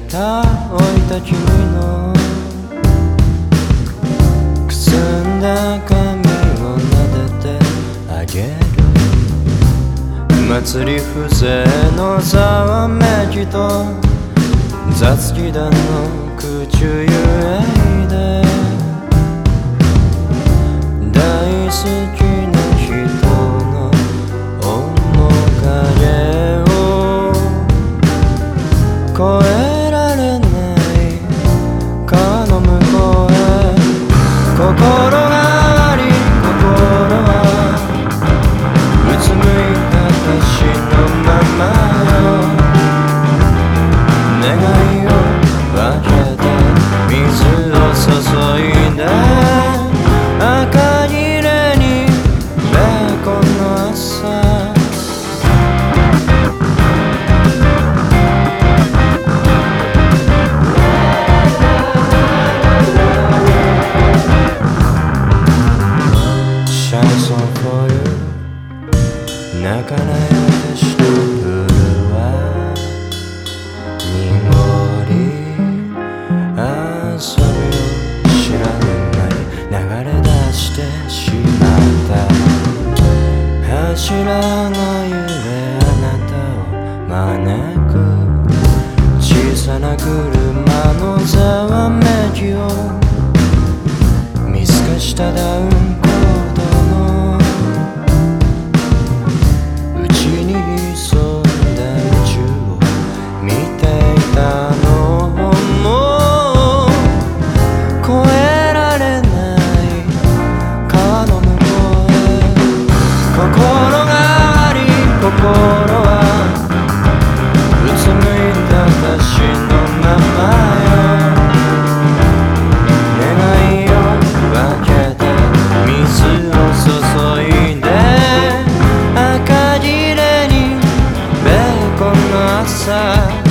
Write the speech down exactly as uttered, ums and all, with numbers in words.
た置いた君のくすんだ髪を撫でてあげる。祭り風情のざわめきと雑技団の口ゆえいで大好きな人の面影を越えられないかの向こうへ心があり心はうつむいた私のままよ。願いを分けて水を注いで赤切れにベーコンの朝シャンソン for you 泣かない私の夜は濁り遊びを知らぬ間に流れ出してしまった柱の揺れあなたを招く小さな車のざわめきを見透かしたダウンコートのうちに潜んだ宇宙を見ていたのも越えられない川の向こうへ心があり心はうつむいた私のままよ。願いを分けて水を注いで赤切れにベーコンの朝